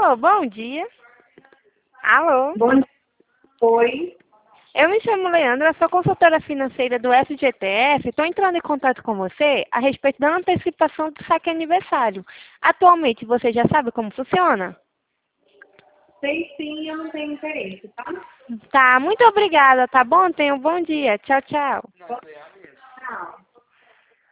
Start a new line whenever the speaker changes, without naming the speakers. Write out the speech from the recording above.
Alô, bom dia. Alô.
Bom dia. Oi.
Eu me chamo Leandra, sou consultora financeira do FGTS. Estou entrando em contato com você a respeito da antecipação do saque aniversário. Atualmente, você já sabe como funciona?
Sei sim, eu não tenho interesse, tá?
Tá, muito obrigada, tá bom? Tenha um bom dia. Tchau, tchau.